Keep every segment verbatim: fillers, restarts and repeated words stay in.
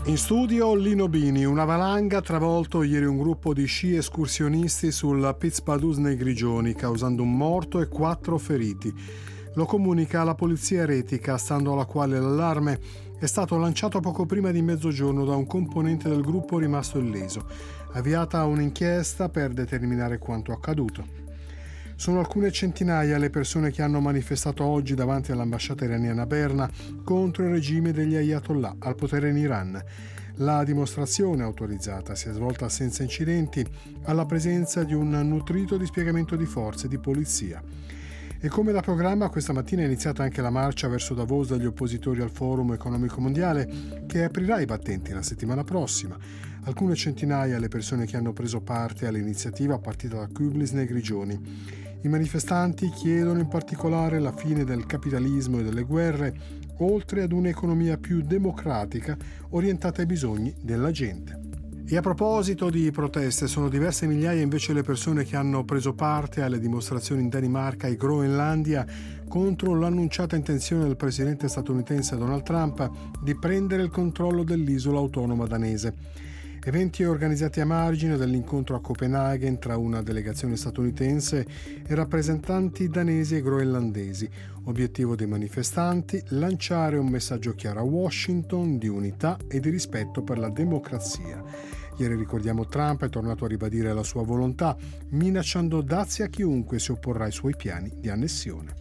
In studio Lino Bini. Una valanga ha travolto ieri un gruppo di sci escursionisti sul Piz Padus nei Grigioni, causando un morto e quattro feriti. Lo comunica la polizia retica, stando alla quale l'allarme è stato lanciato poco prima di mezzogiorno da un componente del gruppo rimasto illeso. Avviata un'inchiesta per determinare quanto accaduto. Sono alcune centinaia le persone che hanno manifestato oggi davanti all'ambasciata iraniana a Berna contro il regime degli Ayatollah al potere in Iran. La dimostrazione autorizzata si è svolta senza incidenti alla presenza di un nutrito dispiegamento di forze di polizia. E come da programma, questa mattina è iniziata anche la marcia verso Davos dagli oppositori al Forum Economico Mondiale, che aprirà i battenti la settimana prossima. Alcune centinaia le persone che hanno preso parte all'iniziativa partita da Küblis nei Grigioni. I manifestanti chiedono in particolare la fine del capitalismo e delle guerre, oltre ad un'economia più democratica orientata ai bisogni della gente. E a proposito di proteste, sono diverse migliaia invece le persone che hanno preso parte alle dimostrazioni in Danimarca e Groenlandia contro l'annunciata intenzione del presidente statunitense Donald Trump di prendere il controllo dell'isola autonoma danese. Eventi organizzati a margine dell'incontro a Copenaghen tra una delegazione statunitense e rappresentanti danesi e groenlandesi. Obiettivo dei manifestanti: lanciare un messaggio chiaro a Washington di unità e di rispetto per la democrazia. Ieri, ricordiamo, Trump è tornato a ribadire la sua volontà, minacciando dazi a chiunque si opporrà ai suoi piani di annessione.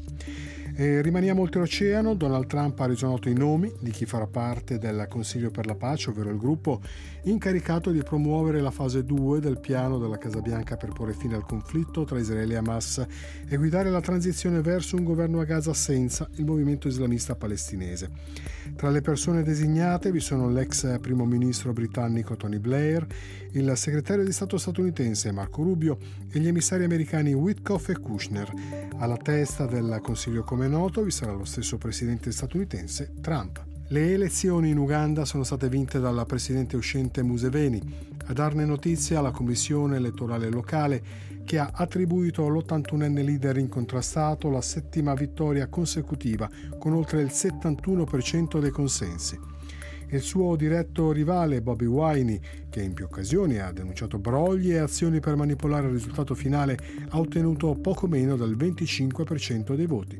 E rimaniamo oltreoceano. Donald Trump ha reso noto i nomi di chi farà parte del Consiglio per la pace, ovvero il gruppo incaricato di promuovere la fase due del piano della Casa Bianca per porre fine al conflitto tra Israele e Hamas e guidare la transizione verso un governo a Gaza senza il movimento islamista palestinese. Tra le persone designate vi sono l'ex primo ministro britannico Tony Blair, il segretario di Stato statunitense Marco Rubio e gli emissari americani Witkoff e Kushner. Alla testa del Consiglio, come noto, vi sarà lo stesso presidente statunitense Trump. Le elezioni in Uganda sono state vinte dalla presidente uscente Museveni. A darne notizia la commissione elettorale locale, che ha attribuito all'ottantunenne leader incontrastato la settima vittoria consecutiva con oltre il settantuno per cento dei consensi. Il suo diretto rivale Bobi Wine, che in più occasioni ha denunciato brogli e azioni per manipolare il risultato finale, ha ottenuto poco meno del venticinque per cento dei voti.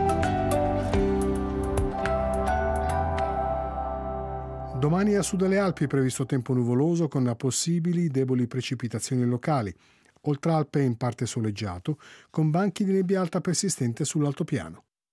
Domani a sud delle Alpi è previsto tempo nuvoloso con possibili deboli precipitazioni locali. Oltralpe in parte soleggiato, con banchi di nebbia alta persistente sull'altopiano.